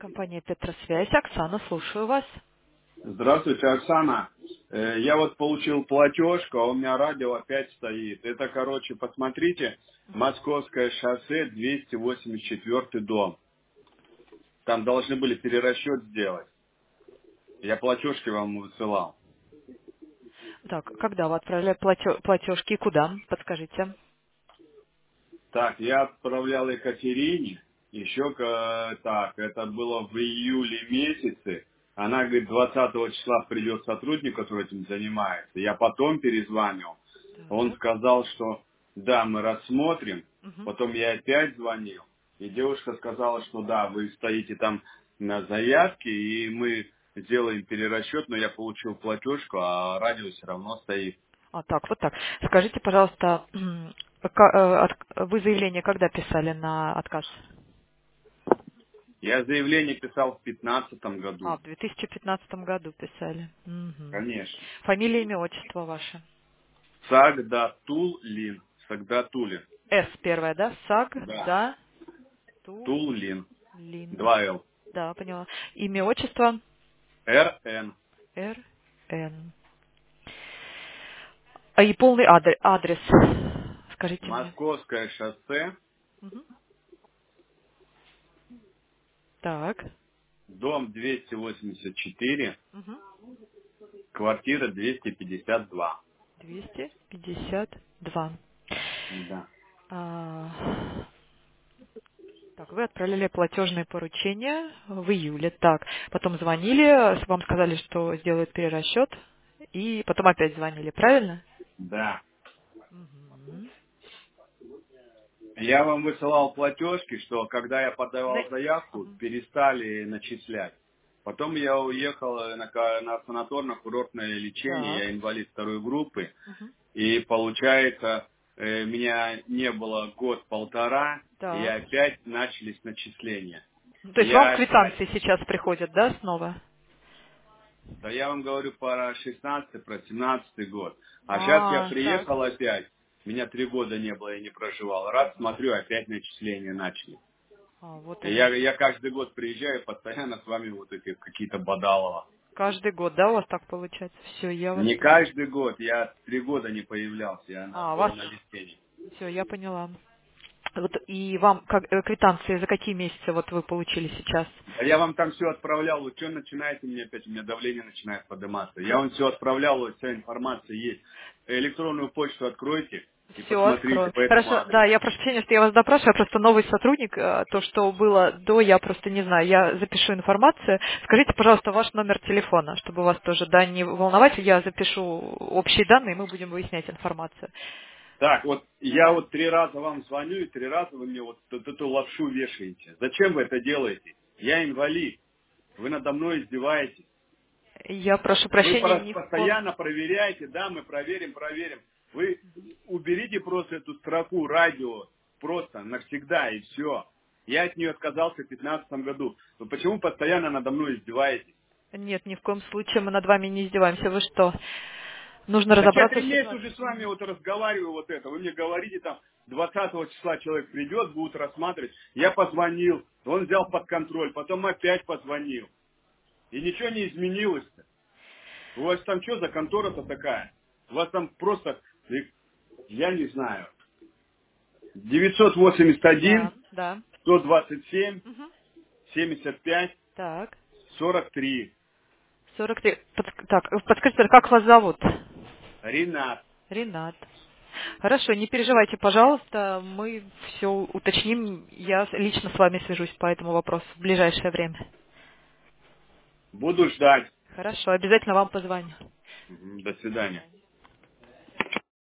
Компания Петросвязь. Оксана, слушаю вас. Здравствуйте, Оксана. Я вот получил платежку, а у меня радио опять стоит. Это, короче, посмотрите, Московское шоссе, 284 дом. Там должны были перерасчет сделать. Я платежки вам высылал. Так, когда вы отправляли платежки и куда? Подскажите. Так, я отправлял Екатерине, еще так, это было в июле месяце. Она говорит, 20 числа придет сотрудник, который этим занимается. Я потом перезвонил. Он Так. сказал, что да, мы рассмотрим. Мгм. Потом я опять звонил. И девушка сказала, что да, вы стоите там на заявке, и мы сделаем перерасчет, но я получил платежку, а радио все равно стоит. Так, вот так. Скажите, пожалуйста, вы заявление когда писали на отказ? Я заявление писал в 2015 году. В 2015 году писали. Мгм. Конечно. Фамилия, имя, отчество ваше. Сагдатуллин. Сагдатуллин. С первая, да? Да. Тулин. Туллин. 2Л. Да, поняла. Имя, отчество. РН. РН. И полный адрес. Скажите мне. Московское шоссе. Мгм. Так. Дом 284. Мгм. Квартира 252. 252. Да. А, Так, вы отправляли платежное поручение в июле. Так, потом звонили, вам сказали, что сделают перерасчет, и потом опять звонили, правильно? Да. Мгм. Я вам высылал платежки, что когда я На- подавал заявку, Ага. перестали начислять. Потом я уехал на санаторно-курортное лечение, Так. я инвалид второй группы. Мгм. И получается, меня не было год-полтора, и Так. опять начались начисления. То есть вам Я опять, квитанции сейчас приходят, да, снова? да я вам говорю про 16 про 17 год. А сейчас я Так. приехал опять, меня 3 года не было, я не проживал. Раз смотрю, опять начисления начали. Вот И оно я что. каждый год приезжаю, постоянно с вами вот эти какие-то бодалова. Каждый год, да, у вас так получается? Все, я вас Не поняла. каждый год, я 3 года не появлялся, я У был вас на лечении. все, я поняла. Вот и вам квитанции за какие месяцы вот вы получили сейчас? А я вам там все отправлял, вот что начинаете мне опять, у меня давление начинает подниматься. Я вам все отправлял, вот вся информация есть. Электронную почту откройте и Все, посмотрите открою. по этому Хорошо, да, адресу. я прошу прощения, что я вас допрашиваю, я просто новый сотрудник, то, что было до, я просто не знаю, я запишу информацию. Скажите, пожалуйста, ваш номер телефона, чтобы вас тоже, да, не волновать, я запишу общие данные, и мы будем выяснять информацию. Так, вот я Да. вот 3 раза вам звоню, и 3 раза вы мне вот эту лапшу вешаете. Зачем вы это делаете? Я инвалид, вы надо мной издеваетесь. Я прошу Вы прощения, ни в коем... постоянно проверяете, да, мы проверим. Вы уберите просто эту строку радио просто навсегда и все. Я от нее отказался в 2015 году. Но почему постоянно надо мной издеваетесь? Нет, ни в коем случае мы над вами не издеваемся. Вы что? Нужно Так я разобраться в 3 месяца уже ситуации. с вами вот разговариваю вот это. Вы мне говорите там, 20 числа человек придет, будут рассматривать. Я позвонил, он взял под контроль, потом опять позвонил. И ничего не изменилось-то. У вас там что за контора-то такая? У вас там просто, я не знаю, Да, 981, да. 127, Мгм. 75, Так. 43. 43. Так, подскажите, как вас зовут? Ренат. Ренат. Хорошо, не переживайте, пожалуйста, мы все уточним. Я лично с вами свяжусь по этому вопросу в ближайшее время. Буду ждать. Хорошо, обязательно вам позвоню. Мгм, до свидания.